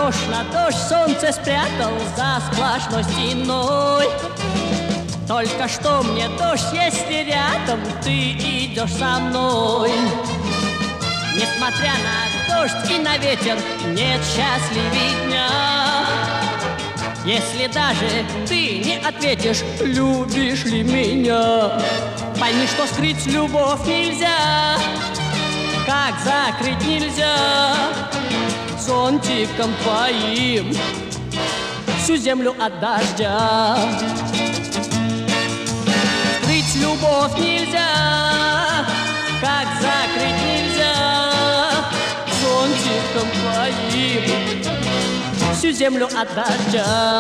нарочно дождь солнце спрятал за сплошной стеной. Только что мне дождь, если рядом ты идешь со мной. Несмотря на дождь и на ветер, нет счастливее дня. Если даже ты не ответишь, любишь ли меня, пойми, что скрыть любовь нельзя, как закрыть нельзя зонтиком твоим всю землю от дождя. Скрыть любовь нельзя, как закрыть нельзя зонтиком твоим всю землю от дождя.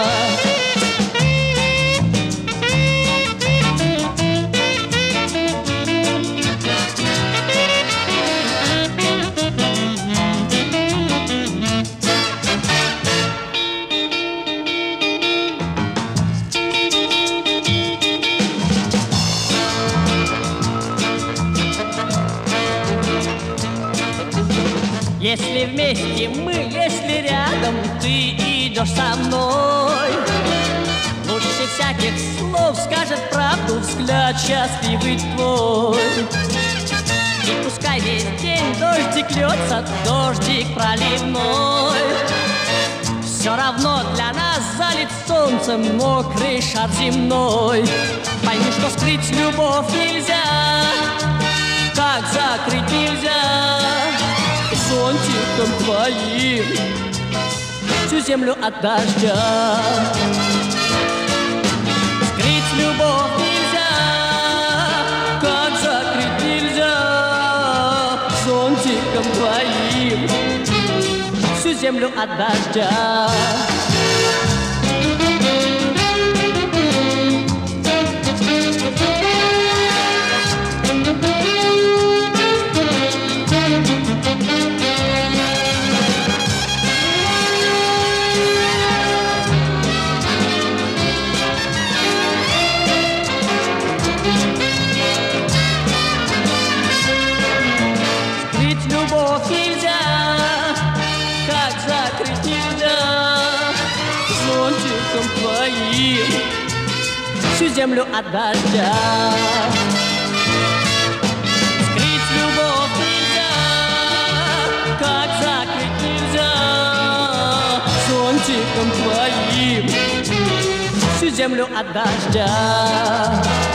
Если вместе мы, если рядом ты идешь со мной, лучше всяких слов скажет правду взгляд счастливый твой. И пускай весь день дождик льется, дождик проливной, все равно для нас залит солнцем мокрый шар земной. Пойми, что скрыть любовь нельзя, как закрыть нельзя зонтиком твоим всю землю от дождя. Скрыть любовь нельзя, как закрыть нельзя зонтиком твоим всю землю от дождя. Любовь нельзя, как закрыть нельзя зонтиком твоим всю землю от дождя. Скрыть любовь нельзя, как закрыть нельзя зонтиком твоим всю землю от дождя.